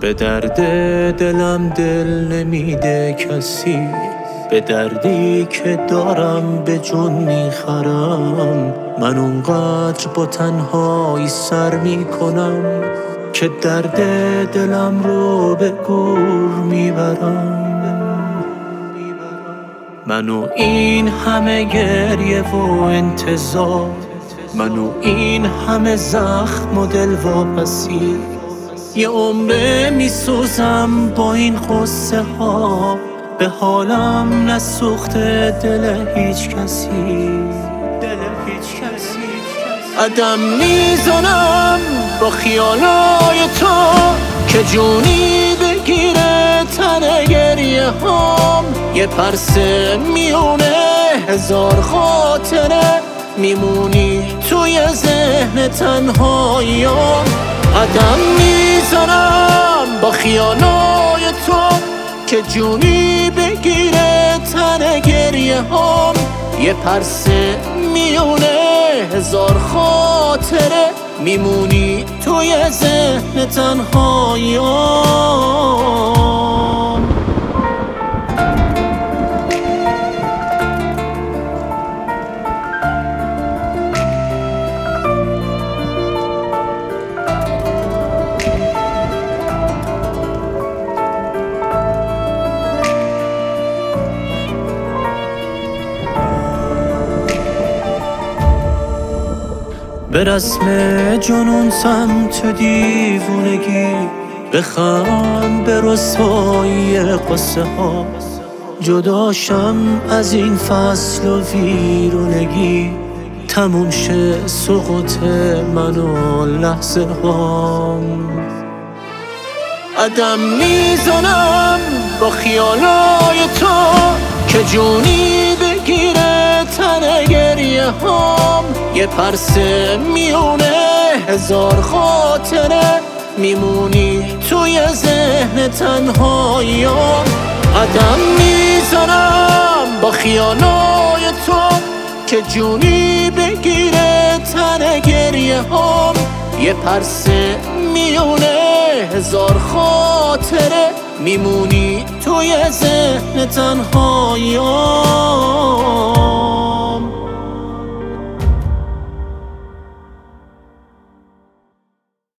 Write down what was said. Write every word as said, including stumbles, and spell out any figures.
به درد دلم دل نمیده کسی، به دردی که دارم به جون میخرم. من اونقدر با تنهایی سر میکنم که درد دلم رو به گور میبرم. منو این همه گریه و انتظار، منو این همه زخم و دل واپسی، یه عمره میسوزم با این قصه ها، به حالم نسوخته دل هیچ کسی، دل هیچ کسی. عدم میزنم با خیالای تو که جونی بگیره تن گریه هام، یه پرسه میونه هزار خاطره، میمونی توی ذهن تنهاییام. قدم میزنم با خیالای تو که جونی بگیره تن گریه هام، یه پرسه میونه هزار خاطره، میمونی توی ذهن تنهاییام. به رسم جنون سمت دیوونگی، بخند به رسوایی قصه ها، جداشم از این فصل و ویرونگی، تموم شه سقوط من و لحظه هام. عدم میزنم با خیالای تو که جونی بگیره تن گریه هام، یه پرسه میونه هزار خاطره، میمونی توی ذهن تنهاییام. قدم میزنم با خیالای تو که جونی بگیره تن گریه هام، یه پرسه میونه هزار خاطره، میمونی توی ذهن تنهاییام.